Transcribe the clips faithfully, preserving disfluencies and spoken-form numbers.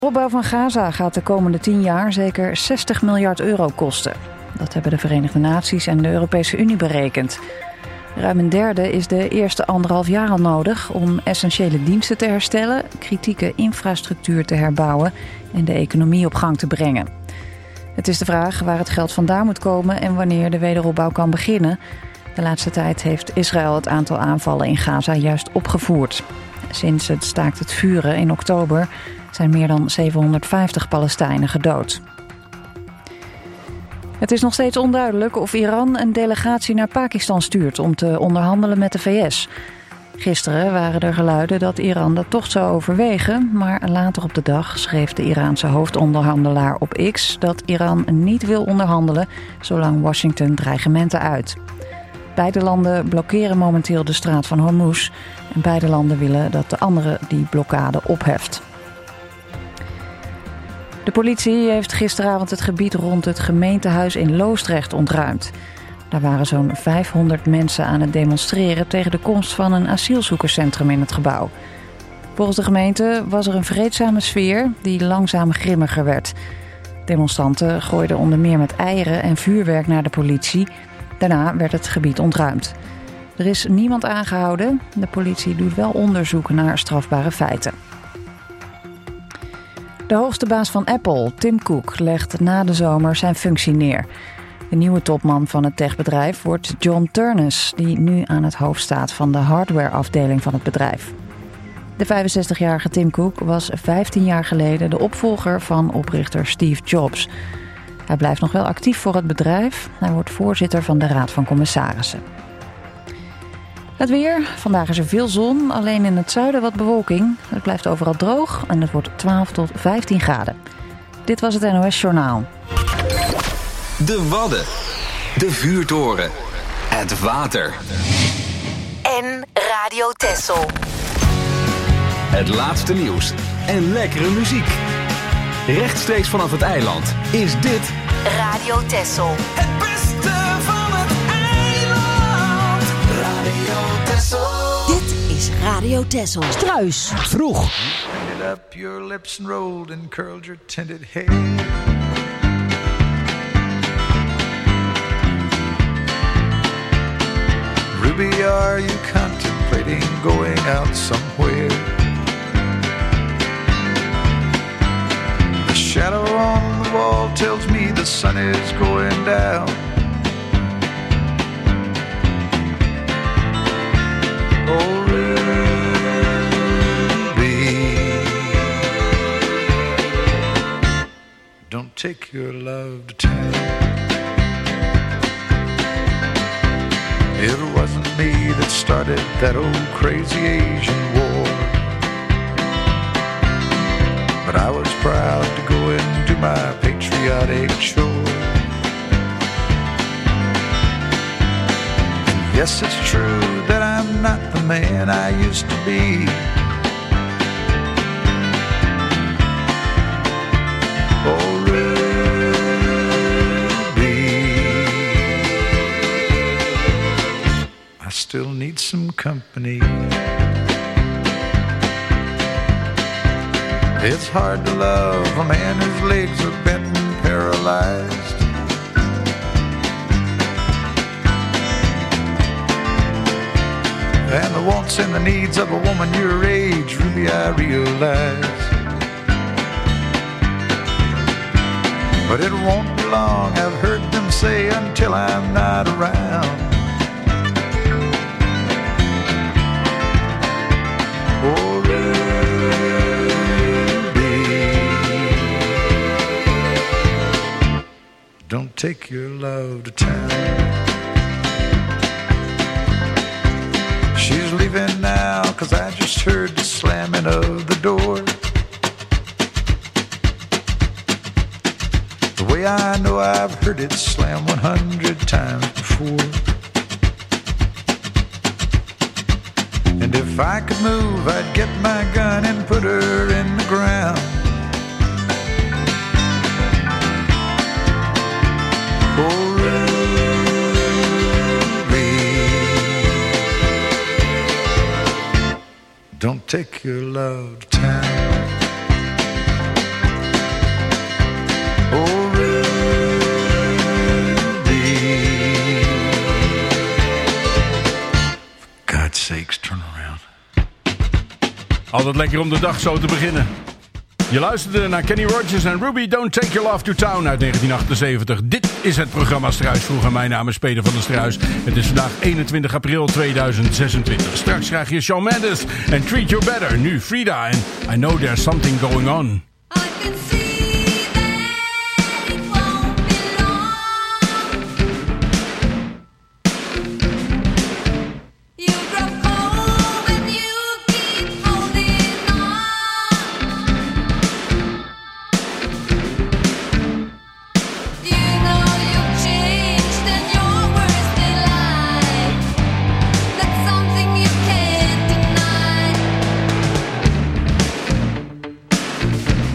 De opbouw van Gaza gaat de komende tien jaar zeker zestig miljard euro kosten. Dat hebben de Verenigde Naties en de Europese Unie berekend. Ruim een derde is de eerste anderhalf jaar al nodig om essentiële diensten te herstellen, kritieke infrastructuur te herbouwen en de economie op gang te brengen. Het is de vraag waar het geld vandaan moet komen en wanneer de wederopbouw kan beginnen. De laatste tijd heeft Israël het aantal aanvallen in Gaza juist opgevoerd. Sinds het staakt het vuren in oktober zijn meer dan zevenhonderdvijftig Palestijnen gedood. Het is nog steeds onduidelijk of Iran een delegatie naar Pakistan stuurt om te onderhandelen met de V S. Gisteren waren er geluiden dat Iran dat toch zou overwegen, maar later op de dag schreef de Iraanse hoofdonderhandelaar op X dat Iran niet wil onderhandelen zolang Washington dreigementen uit. Beide landen blokkeren momenteel de straat van Hormuz en beide landen willen dat de andere die blokkade opheft. De politie heeft gisteravond het gebied rond het gemeentehuis in Loosdrecht ontruimd. Daar waren zo'n vijfhonderd mensen aan het demonstreren tegen de komst van een asielzoekerscentrum in het gebouw. Volgens de gemeente was er een vreedzame sfeer die langzaam grimmiger werd. Demonstranten gooiden onder meer met eieren en vuurwerk naar de politie. Daarna werd het gebied ontruimd. Er is niemand aangehouden. De politie doet wel onderzoek naar strafbare feiten. De hoogste baas van Apple, Tim Cook, legt na de zomer zijn functie neer. De nieuwe topman van het techbedrijf wordt John Ternus, die nu aan het hoofd staat van de hardwareafdeling van het bedrijf. De vijfenzestigjarige Tim Cook was vijftien jaar geleden de opvolger van oprichter Steve Jobs. Hij blijft nog wel actief voor het bedrijf. Hij wordt voorzitter van de Raad van Commissarissen. Het weer. Vandaag is er veel zon, alleen in het zuiden wat bewolking. Het blijft overal droog en het wordt twaalf tot vijftien graden. Dit was het N O S Journaal. De Wadden. De Vuurtoren. Het water. En Radio Texel. Het laatste nieuws en lekkere muziek. Rechtstreeks vanaf het eiland is dit Radio Texel. Het beste van het eiland. Radio Texel. Dit is Radio Texel. Struis. Vroeg. Ended up your lips and rolled and curled your tinted hair. Ruby, are you contemplating going out somewhere? The shadow on the wall tells me the sun is going down. Oh, Ruby, don't take your love to town. It wasn't me that started that old crazy Asian war, but I was proud to go and do my patriotic chore. And yes, it's true that I'm not the man I used to be. Oh, Ruby, I still need some company. It's hard to love a man whose legs are bent and paralyzed. And the wants and the needs of a woman your age, Ruby, I realize. But it won't be long, I've heard them say, until I'm not around. Oh, don't take your love to town. She's leaving now, cause I just heard the slamming of the door. The way I know I've heard it slam one hundred times before. And if I could move, I'd get my gun and put her in the ground. Oh, Ruby, don't take your love to town. Altijd lekker om de dag zo te beginnen. Je luisterde naar Kenny Rogers en Ruby Don't Take Your Love to Town uit negentien achtenzeventig. Dit is het programma Struis. Vroeger mijn naam is Peter van der Struis. Het is vandaag eenentwintig april tweeduizend zesentwintig. Straks krijg je Shawn Mendes en Treat You Better. Nu Frida en I Know There's Something Going On. Something you can't deny.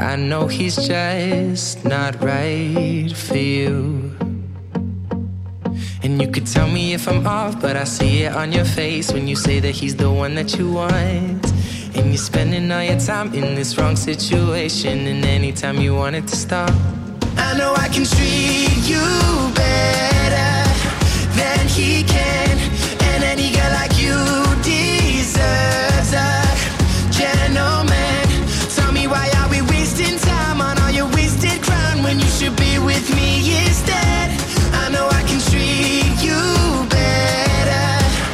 I know he's just not right for you. And you could tell me if I'm off, but I see it on your face when you say that he's the one that you want. And you're spending all your time in this wrong situation, and anytime you want it to stop, I know I can treat you better than he can. And any girl like you deserves a gentleman. Tell me, why are we wasting time on all your wasted crown when you should be with me instead? I know I can treat you better,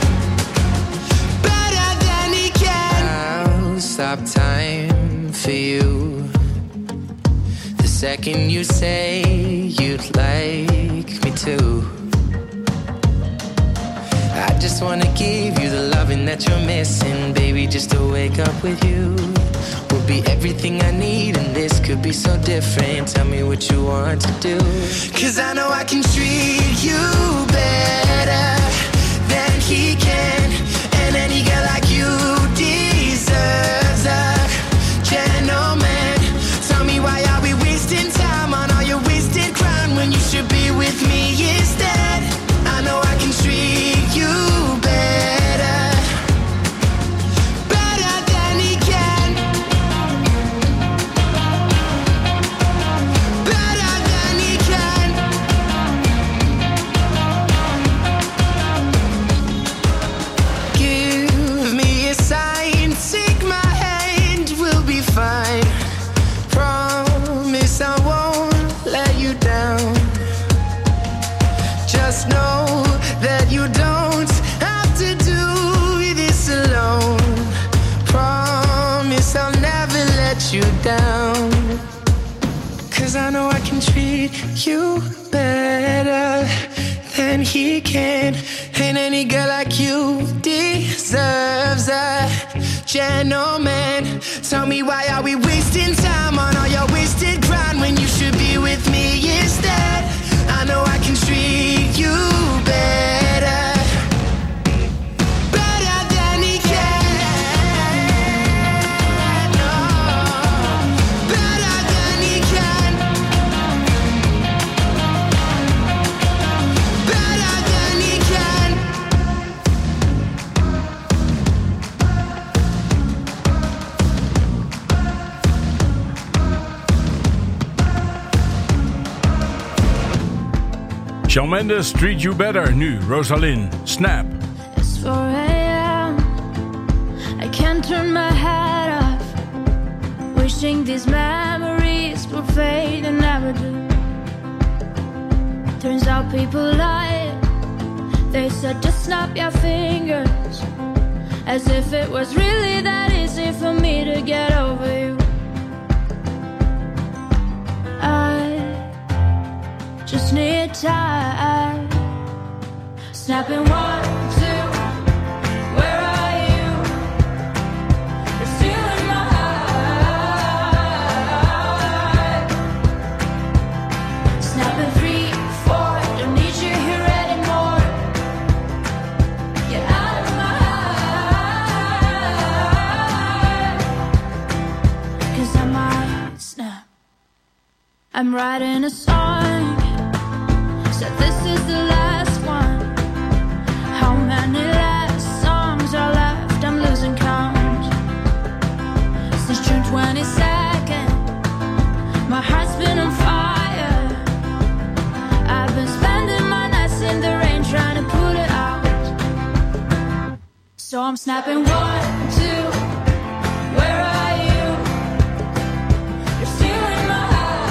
better than he can. I'll stop time for you the second you say you'd like me to. I just wanna give you the loving that you're missing, baby, just to wake up with you will be everything I need, and this could be so different. Tell me what you want to do, 'cause I know I can treat you better than he can. And any girl like you deserves a gentleman. Tell me, why are we wasting time on all your wasted crown when you should be with me instead? I know I can treat you better, better than he can, better than he can. Give me a sign, take my hand, we'll be fine. Promise I won't let you down. Just know that you don't have to do this alone. Promise I'll never let you down. 'Cause I know I can treat you better than he can. And any girl like you deserves a gentleman. Tell me, why are we wasting time on all your wasted grind when you should be with me instead? I know I can treat you better, better than he can. Oh, better than he can, better than he can. Shawn Mendes, Treat You Better. Nu, Rosalind, Snap. It's four a.m. I can't turn my head off, wishing these memories would fade and never do. Turns out people lie. They said just snap your fingers, as if it was really that easy for me to get over you. I just need time. Snapping one, two, where are you? You're still in my heart. Snapping three, four, don't need you here anymore. Get out of my heart. 'Cause I might snap. I'm writing a song, so this is the last one. How many last songs are left? I'm losing count. Since June twenty-second, my heart's been on fire. I've been spending my nights in the rain trying to put it out. So I'm snapping one, two, where are you? You're still in my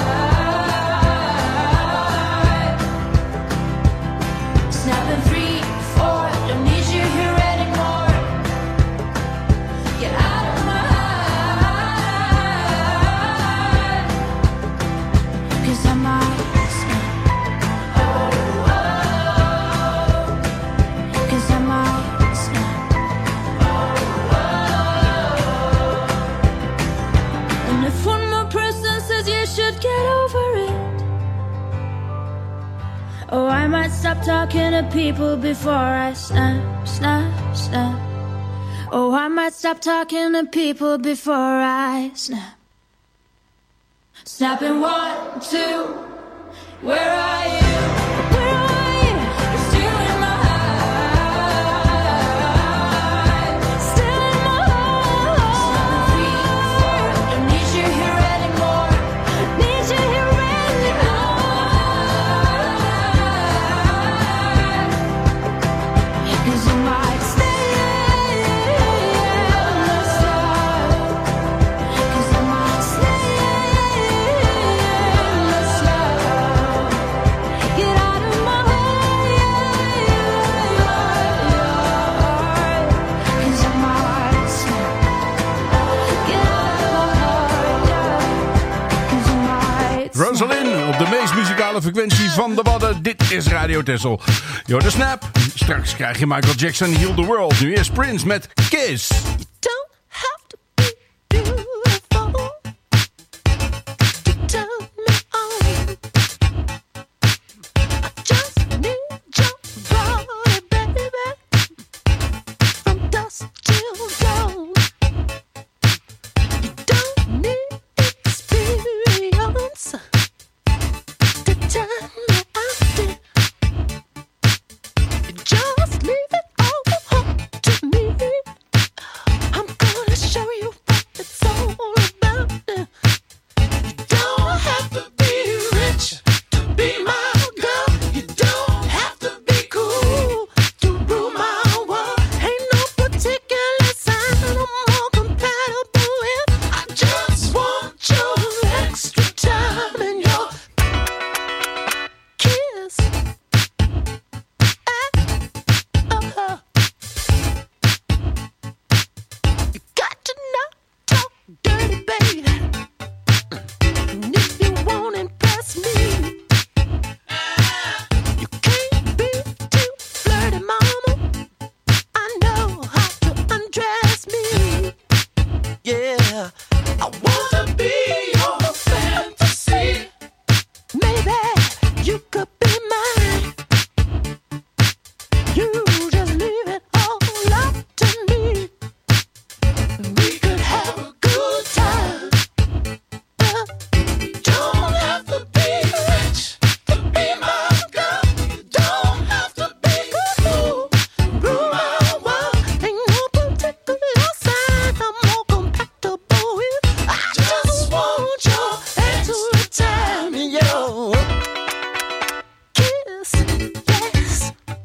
heart. Snapping three, four, don't need you here anymore. Get out of my heart. 'Cause I might snap. Oh, oh. 'Cause I might snap. Oh, oh. And if one more person says you should get over it, oh, I might stop talking to people before I snap, snap, snap. Oh, I might stop talking to people before I snap. Snapping one, two, where are you? Where are you? You're still in my heart. Still in my heart. Snapping three, four, don't need you here anymore. Need you here anymore. 'Cause you might stay in the sun. 'Cause I might stay in the sun. Get out of my heart. 'Cause I might stay. Get out of my heart. 'Cause I might stay. Rosalind op de meest muzikale frequentie van de Wadden. Dit is Radio Texel. Yo, de snap. Straks krijg je Michael Jackson Heal the World. Nu is Prince met Kiss. Don't have to be beautiful to turn me on. I just need your body, baby, from dusk till dawn. You don't need experience to turn me out. Just leave it all up to me. I'm gonna show you what it's all about. You don't have to be rich to be my girl. You don't have to be cool to rule my world. Ain't no particular sign I'm more compatible with. I just want your extra time and your kiss. Uh-huh. You got to not talk dirty, baby. And if you won't impress me, you can't be too flirty, mama. I know how to undress me. Yeah, I wanna be your fantasy. Maybe you could be mine. You just leave it all up to me. We could have a good time. Uh, you don't have to be rich to be my girl. You don't have to be cool to rule my world. Ain't no particular sign I'm more compatible with. I just want your extra time and your kiss. Yes.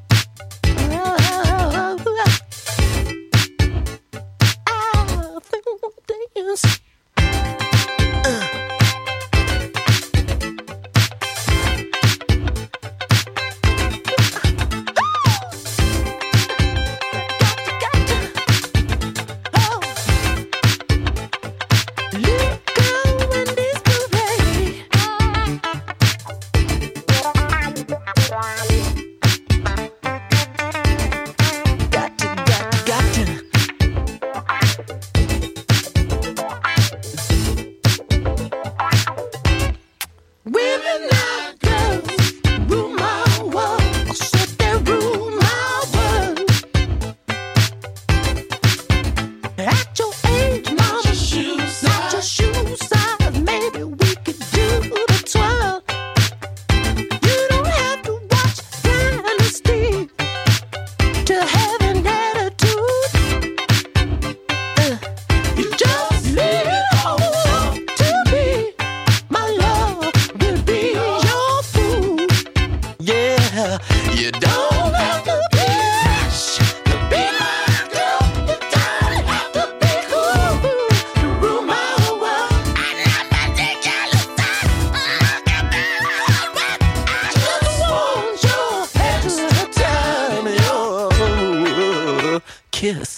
Women like girls rule my world. I said they rule my world. At your age, mama, not your shoe size. Maybe we could do the twirl. You don't have to watch Dynasty to have an attitude. Uh, you just leave it all up to me. My love will be your food. Yeah, you don't have to be rich to be my girl. You don't have to be cool to rule my world. I'm not particular sign. I just want your extra time and your kiss.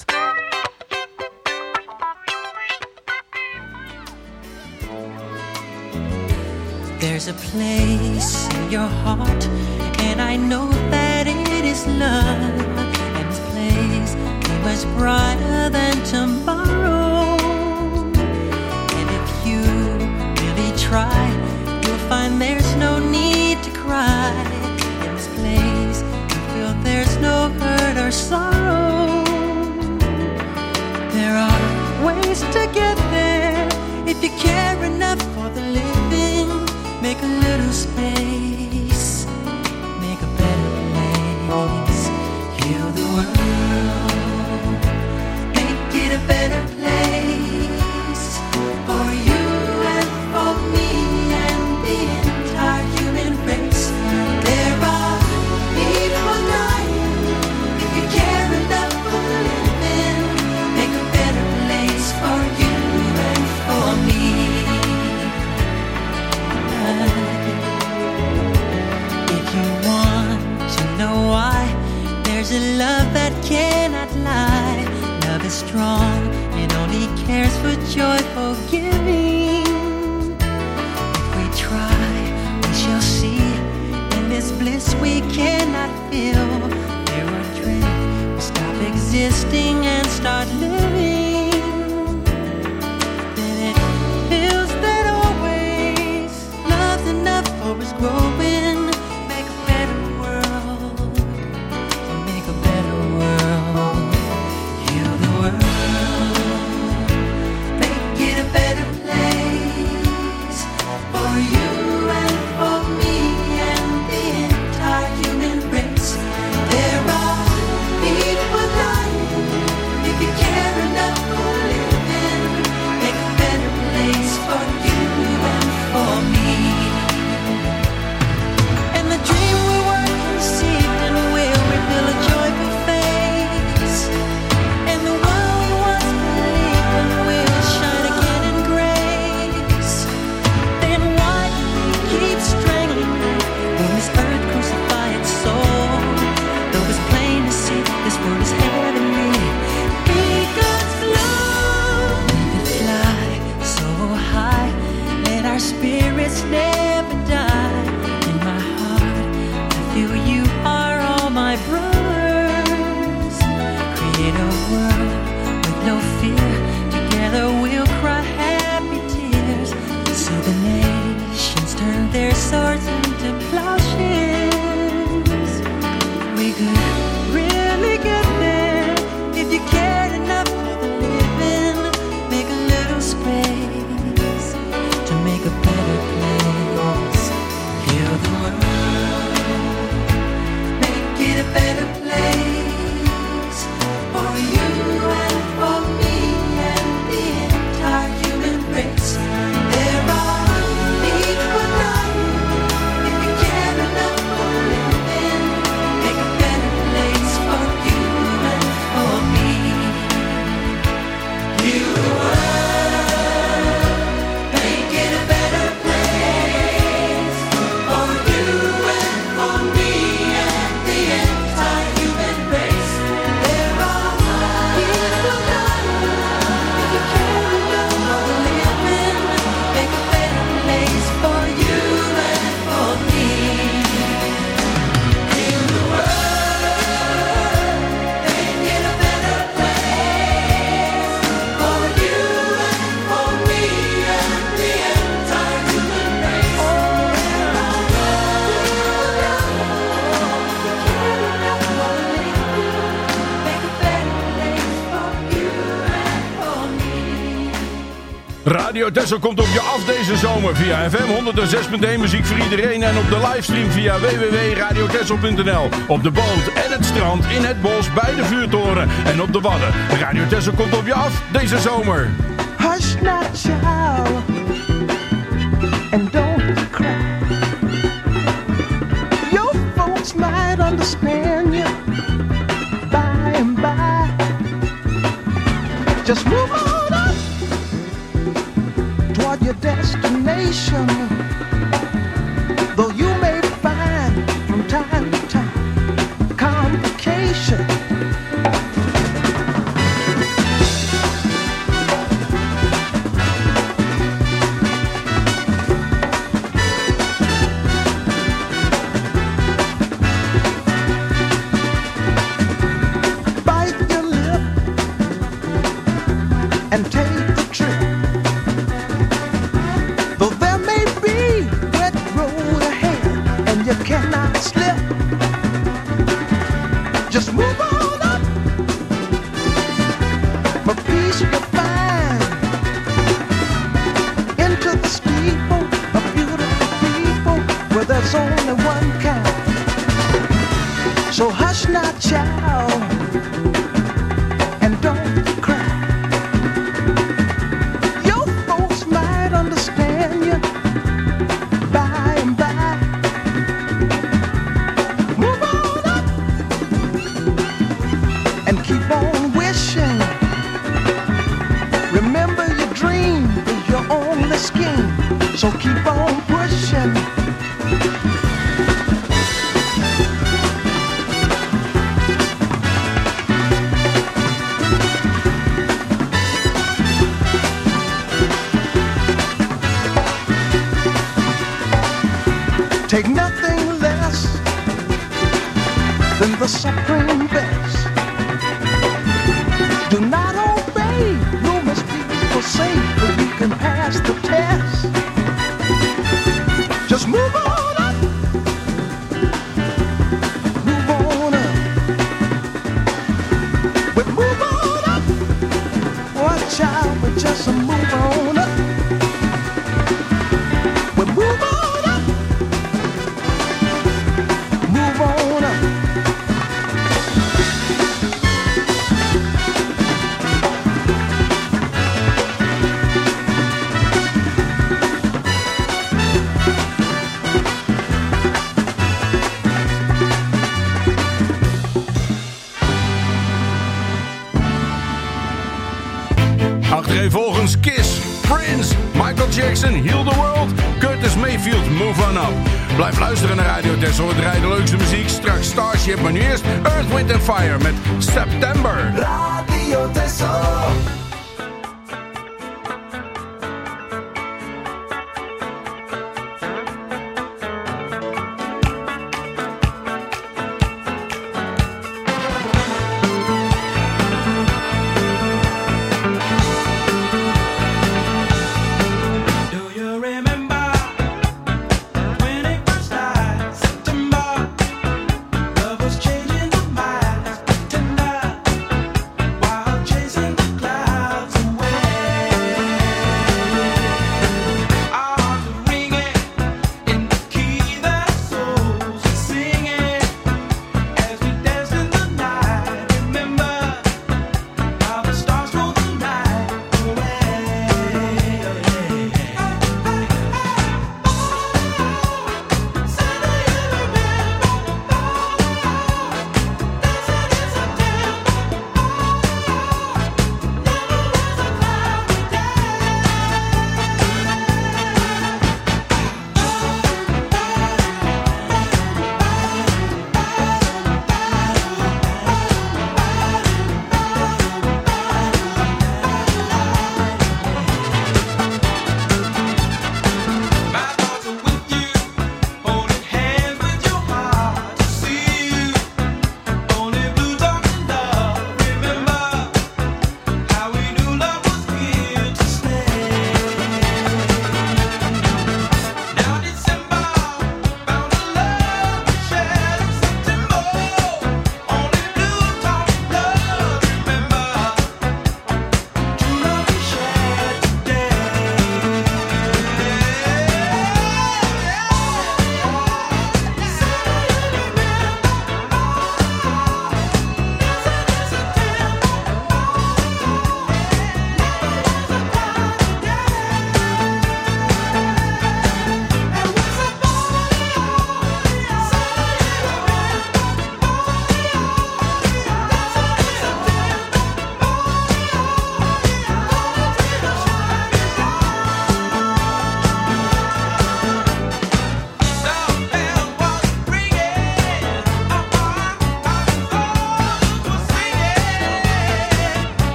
There's a place in your heart, and I know that it is love. And this place is much brighter than tomorrow. And if you really try, you'll find there's no need to cry. In this place, you feel there's no hurt or sorrow. There are ways to get there if you care enough for the living. the world, make it a better place for you and for me and the entire human race. There are people dying. If you care enough for living, make a better place for you and for me. If you want to know why, there's a love that cannot lie. Love is strong, it only cares for joyful giving. If we try, we shall see. In this bliss we cannot feel. There are dreams, we stop existing and start living. Then it feels that always love's enough for us growing. Make a better world, to make a better world. Heal the world, make it a better place for you and for me and the entire human race. There are people dying. If you care enough for living, make a better place for you and for me. And the dream we were conceived in will reveal a joyful face. And the one we once believed in will shine again in grace. Then why do we keep strangling when this earth crucify its soul? Though it's plain to see this world is heavenly, because love we could fly so high, let our spirits never die. In my heart, I feel you are all my brothers. Create a world with no fear. Together we'll cry happy tears. So the nations turn their swords into plowshares. We could really get there if you cared enough for the living. Make a little space to make a better place. Heal the world, make it a better place for you and for me and the entire human race. There are people dying. If you care enough for living, make a better place for you and for me. Heal the world, make it a better place for you and for me and the entire human race. There are people dying. If you care enough for living, make a better place for you and for me. Heal the world, make it a better place for you and for me and the entire human race. There are people dying. If you care enough for living, make a better place for you and for me. Radio Tessel komt op je af deze zomer via F M honderd zes punt één muziek voor iedereen en op de livestream via w w w punt radio tessel punt n l. Op de boot en het strand, in het bos, bij de vuurtoren en op de Wadden. Radio Tessel komt op je af deze zomer. Hush now, child, and don't cry. Your folks might understand you by and by. Just move on up toward your destination. Though you may find from time to time complication. Bite your lip and take the trip. Though there may be wet road ahead and you cannot slip, just move on up. For peace you'll find into the steeple of beautiful people where there's only one kind. So hush not, child, So keep on pushing. Take nothing less than the supreme best. Do not obey, you must be safe, but you can pass the test. Just move on up, move on up. But move on up, watch out, but just move on up. But move on up, move on up. Achtereenvolgens Kiss, Prince, Michael Jackson, Heal the World, Curtis Mayfield, Move On Up. Blijf luisteren naar Radio Texel, we draaien de leukste muziek. Straks Starship, maar nu eerst Earth, Wind and Fire met September. Radio Texel.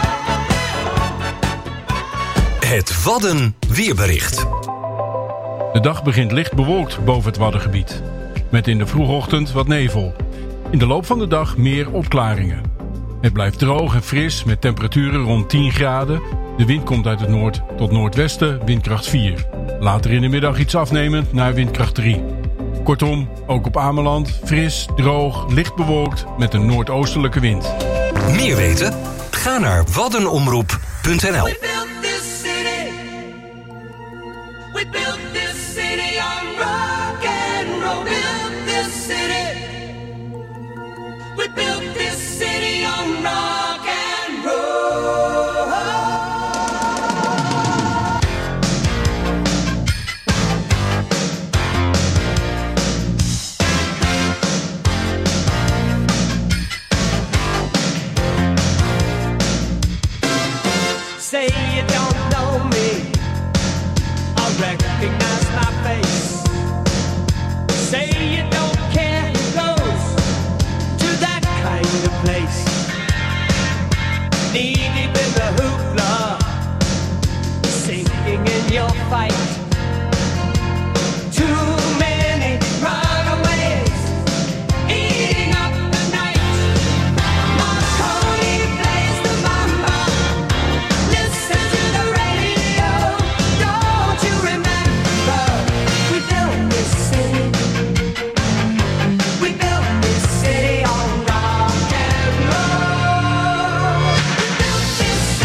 Het Wadden weerbericht. De dag begint licht bewolkt boven het Waddengebied. Met in de vroege ochtend wat nevel. In de loop van de dag meer opklaringen. Het blijft droog en fris met temperaturen rond tien graden. De wind komt uit het noord tot noordwesten, windkracht vier. Later in de middag iets afnemend naar windkracht drie. Kortom, ook op Ameland fris, droog, licht bewolkt met een noordoostelijke wind. Meer weten? Ga naar waddenomroep punt n l. Say you don't know me, I recognize my face. Say you don't care who goes to that kind of place. Knee deep in the hoopla, sinking in your fight. Too many runaways, eating up the night. Marconi plays the mamba. Listen to the radio. Don't you remember? We built this city. We built this city on rock and roll. We built this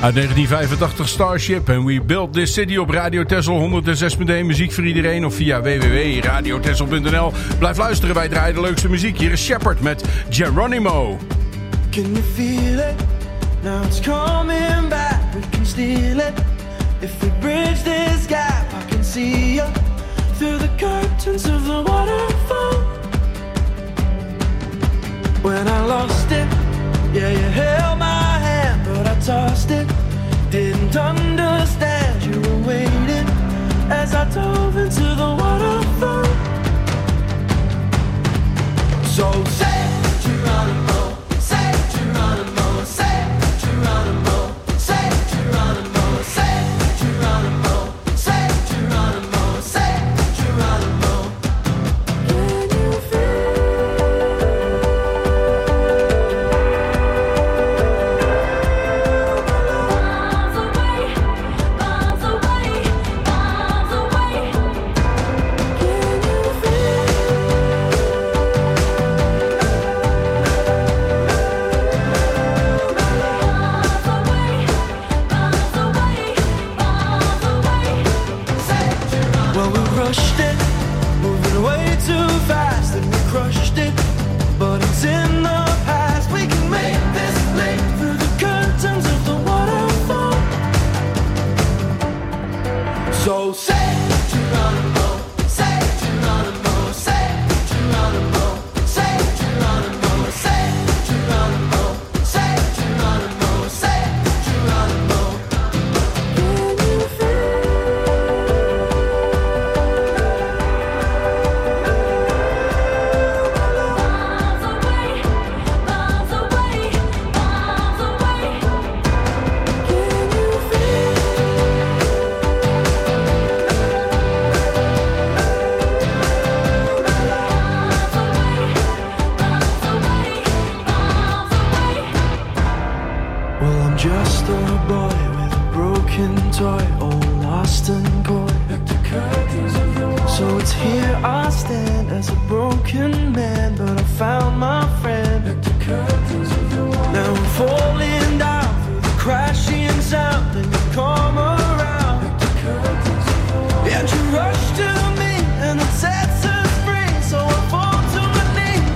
Uit negentien vijfentachtig Starship en We Built This City op Radio Texel honderdzes punt één muziek voor iedereen of via w w w punt radio texel punt n l. Blijf luisteren, wij draaien de leukste muziek. Hier is Shepherd met Geronimo. Can you feel it? Now it's coming back, we can steal it. If we bridge this gap, I can see you through the curtains of the waterfall. When I lost it, yeah, you held my hand, but I tossed it. Didn't understand you were waiting as I dove into the waterfall. So say Geronimo, say Geronimo, say Geronimo, say Geronimo, say Geronimo, say Geronimo, say Geronimo. Can you feel? Rushed it, moving way too fast, and we crushed it. But it's in the past. We can make this leap through the curtains of the waterfall. So say Geronimo, say Geronimo, say Geronimo, say Geronimo, say Geronimo, say Geronimo, say Geronimo. Can you feel? Just a boy with a broken toy, all lost and coy. So it's here I stand as a broken man, but I found my friend. Now I'm falling down through the crashing sound, and you come around. And you rush to me, and it sets us free. So I fall to my knees.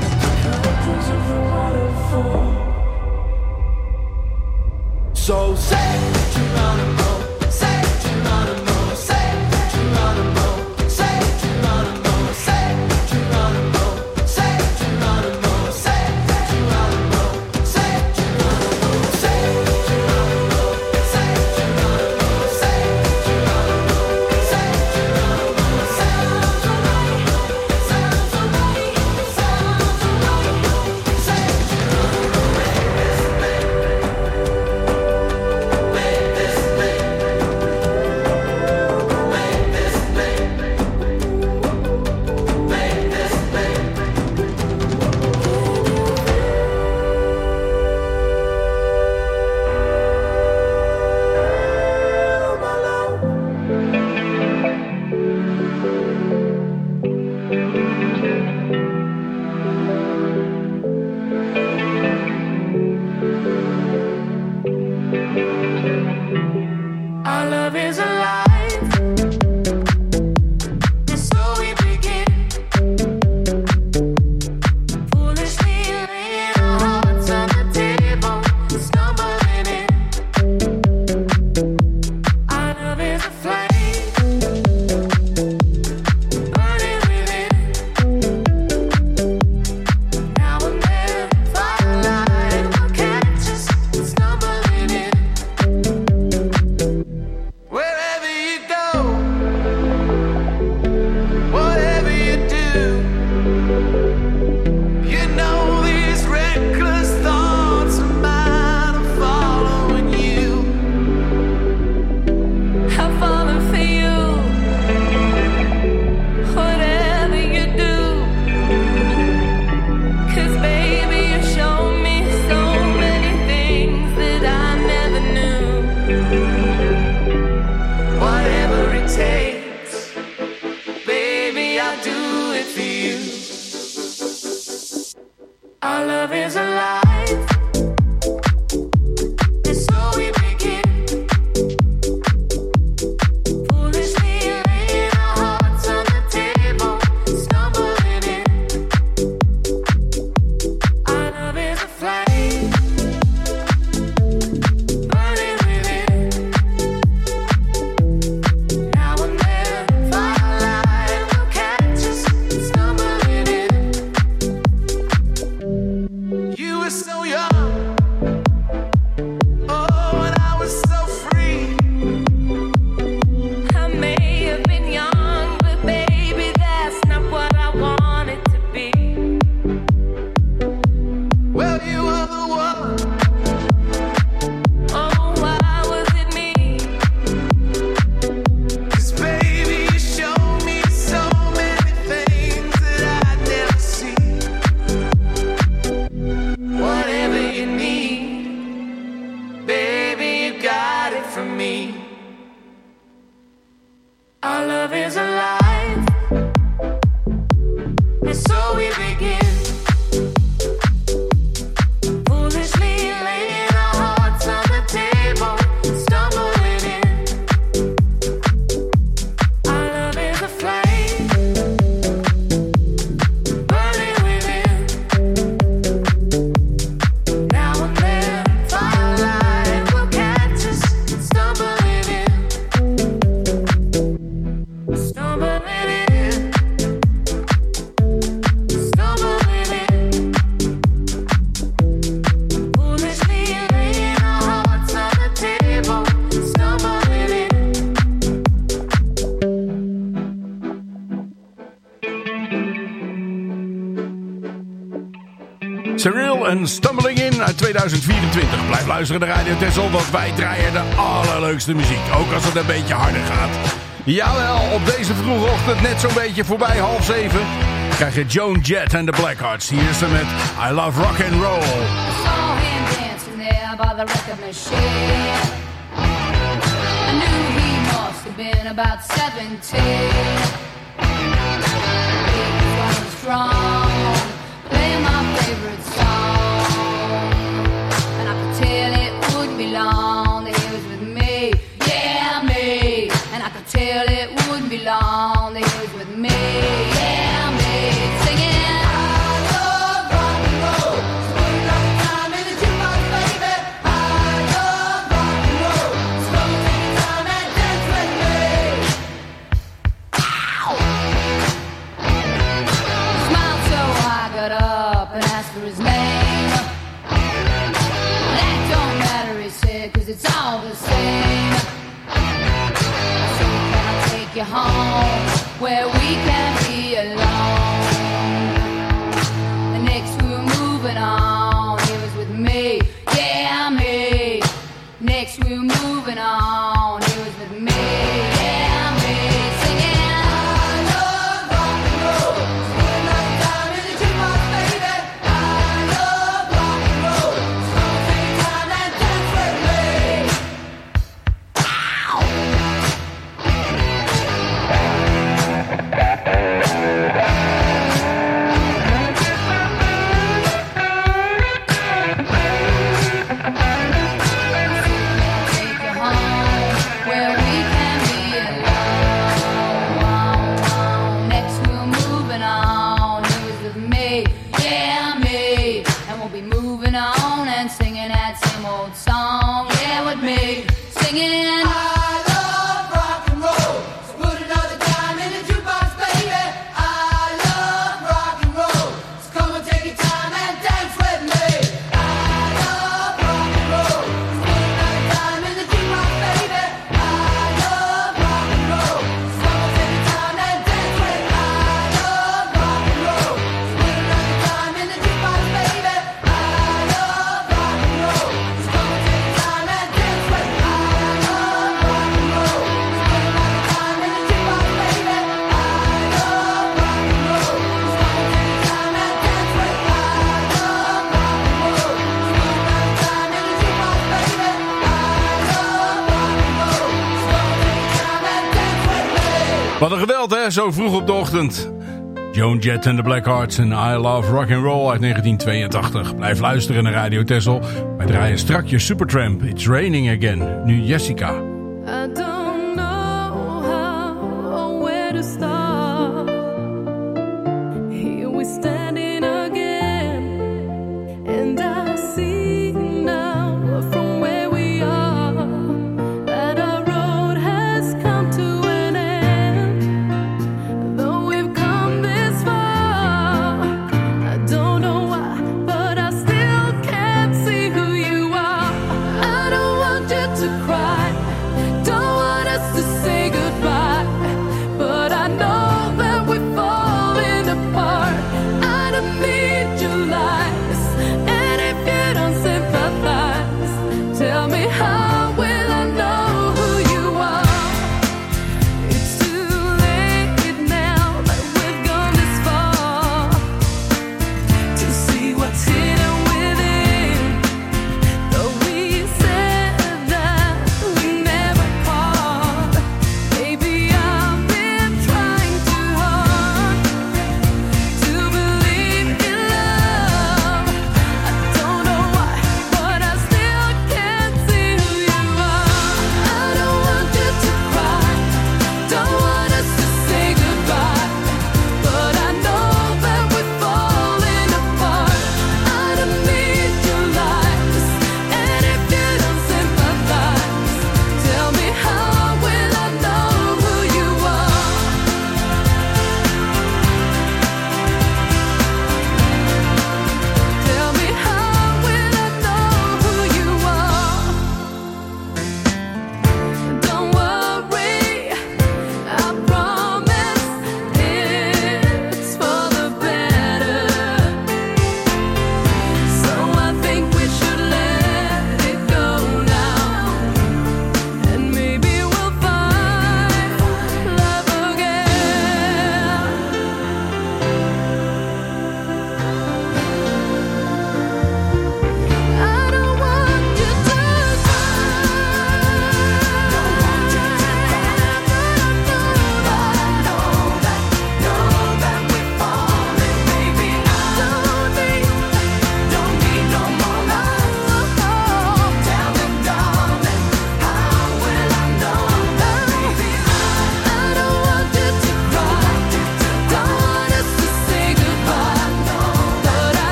So say Geronimo, say Geronimo, say Geronimo, say Geronimo, say Geronimo, say Geronimo, say Geronimo, say Geronimo, say Geronimo, say Geronimo, say Geronimo, say Geronimo, sounds right, sounds right, sounds right, say Geronimo, make this make. Make this make. from me. Our love is alive, and so we begin. Foolishly laying our hearts on the table, stumbling in. Our love is a flame, burning within. Now and then, firelight will catch us stumbling in. Stumbling in. Stumbling in. Foolishly laying our hearts on the table, stumbling in. Cyril en Stumbling In uit tweeduizend vierentwintig. Blijf luisteren naar Radio Texel, want wij draaien de allerleukste muziek. Ook als het een beetje harder gaat. Jawel, op deze vroege ochtend, net zo'n beetje voorbij half zeven, krijg je Joan Jett en de Blackhearts. Hier is ze met I Love Rock and Roll. I saw him dancing there by the record machine. I knew he must have been about seventeen. He was running strong, playing my favorite song, and I could tell it wouldn't be long that he was with me, yeah me. And I could tell it wouldn't be long that he was with me, yeah me. Singing. Cause it's all the same. So can I take you home where we can be alone? The next we were moving on, he was with me, yeah me. Next we were moving on, he was with me, yeah me. Singing I love rock and roll. Spend like time in the jukebox, baby. I love rock and roll. So take time and dance with me. Song, yeah, with me, singing. I love rock and roll. So put another dime in the jukebox, baby. I love rock and roll. So come and take your time and dance with me. I love rock and roll. So put another dime in the jukebox, baby. I love rock and roll. So come and take your time and dance with me. I love rock and roll. So put another dime in the jukebox, baby. I love rock and roll. So come and take your time and dance with me. I love rock and roll. So put another dime in the jukebox, baby. I love rock and roll. So come and take your time and dance with me. I love rock and roll. So put another dime in the jukebox, baby. I love rock and roll. So come and take your time and dance with me. Wat een geweld, hè, zo vroeg op de ochtend. Joan Jett en de Blackhearts en I Love Rock and Roll uit negentien tweeëntachtig. Blijf luisteren naar Radio Texel. Wij draaien strakjes Supertramp, It's Raining Again. Nu Jessica. I don't know how or where to start. Here we standing again, and I see now from where we are that our road has come to an end. Though we've come this far, I don't know why, but I still can't see who you are. I don't want you to cry, don't want us to say goodbye, but I know that we're falling apart. I don't need your lies, and if you don't sympathize, tell me how will I know who you are? It's too late now that we've gone this far to see what's hidden within. Though we said that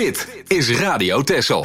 Dit is Radio Texel.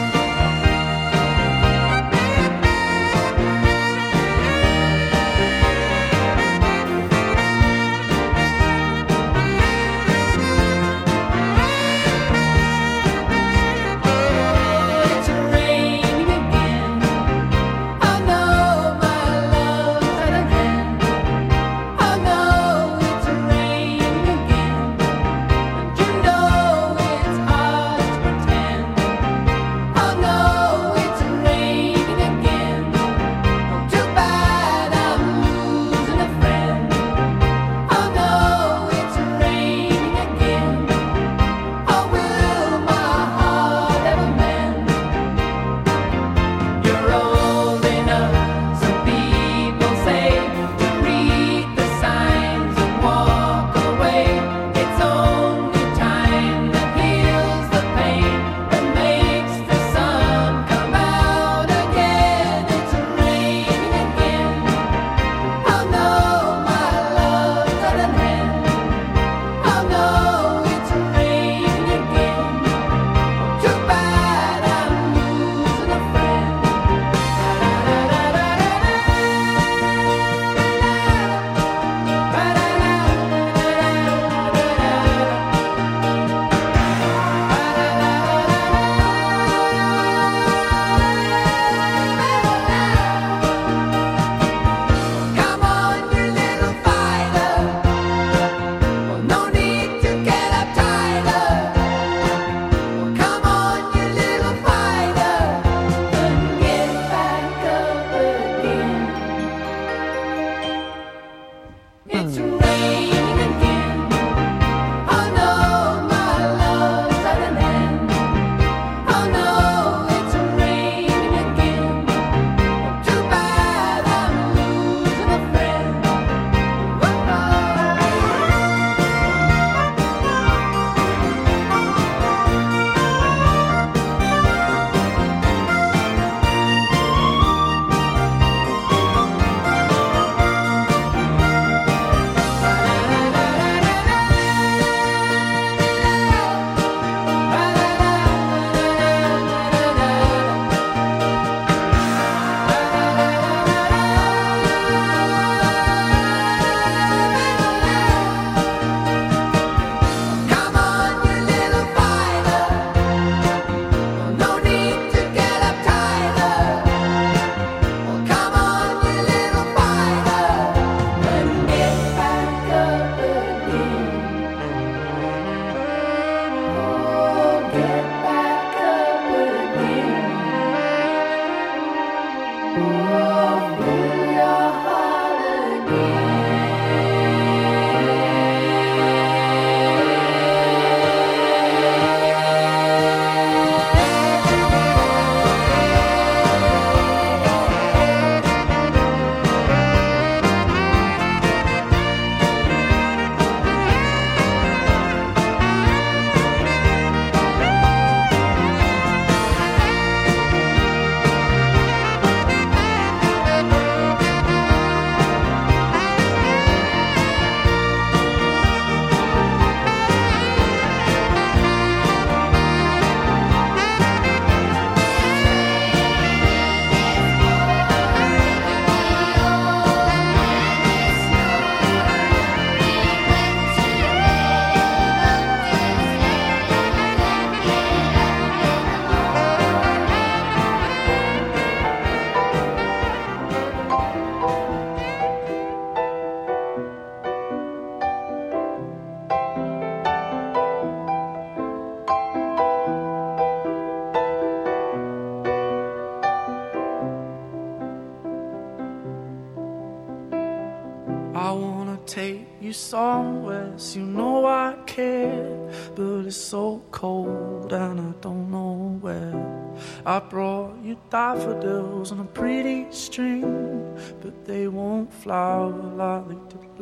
I wanna take you somewhere, so you know I care, but it's so cold and I don't know where. I brought you daffodils on a pretty string, but they won't flower like they did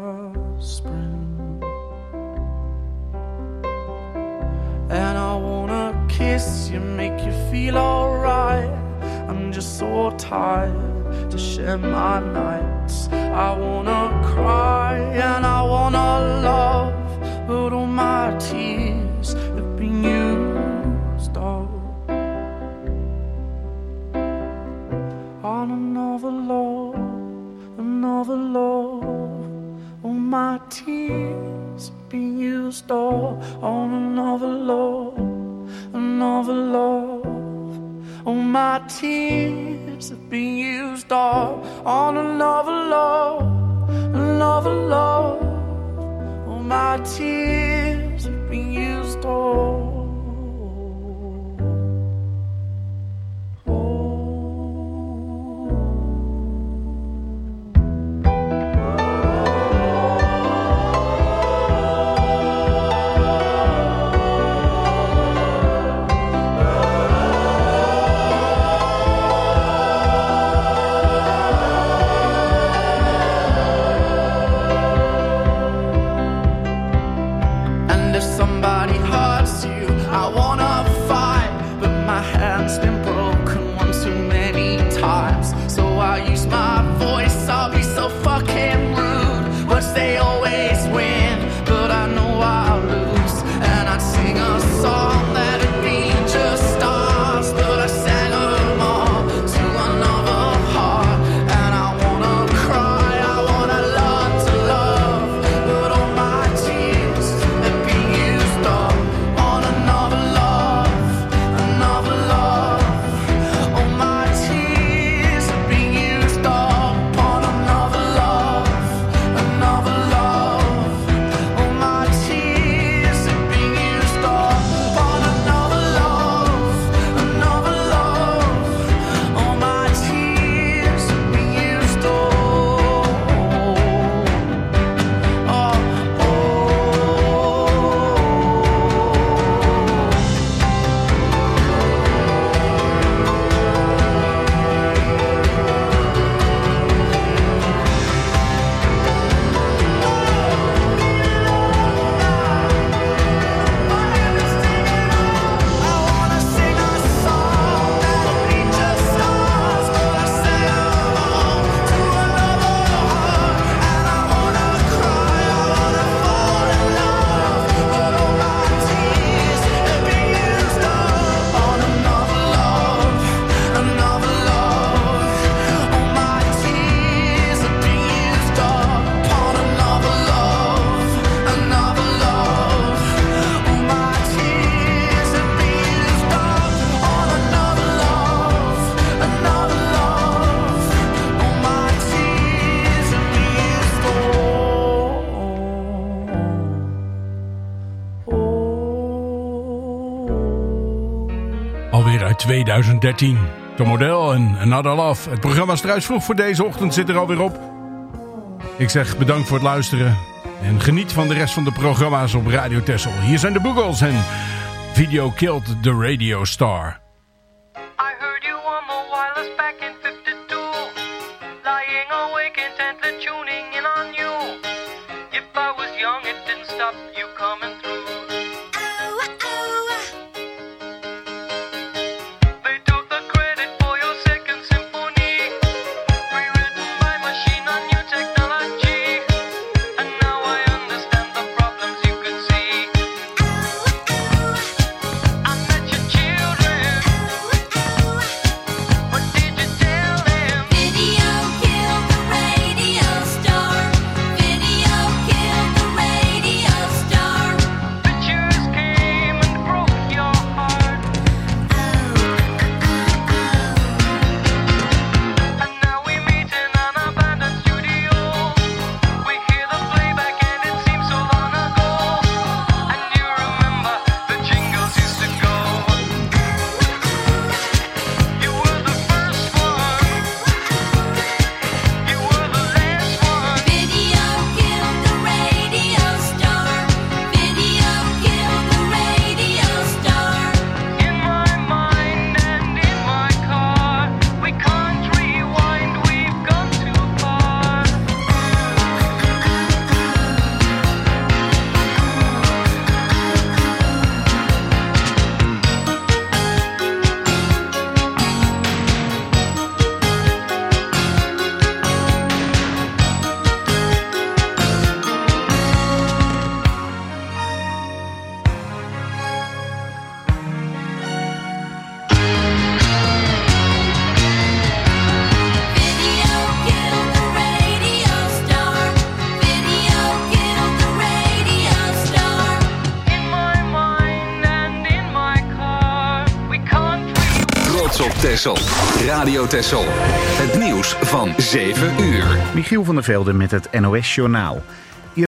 last spring. And I wanna kiss you, make you feel alright. I'm just so tired to share my nights. I wanna cry and I wanna love, but all my tears have been used my tears being used all on another love, another love. Oh, my tears have been used all on another love, another love. Oh, my tears have been used all. twintig dertien. Tom Odell en Another Love. Het programma Struis vroeg voor deze ochtend zit er alweer op. Ik zeg bedankt voor het luisteren. En geniet van de rest van de programma's op Radio Texel. Hier zijn de Boogles en Video Killed the Radio Star. I heard you on the wireless back in fifty-two. Lying awake intently tuning in on you. If I was young it didn't stop you coming through. Radio op Texel. Radio Texel. Het nieuws van zeven uur. Michiel van der Velde met het N O S Journaal.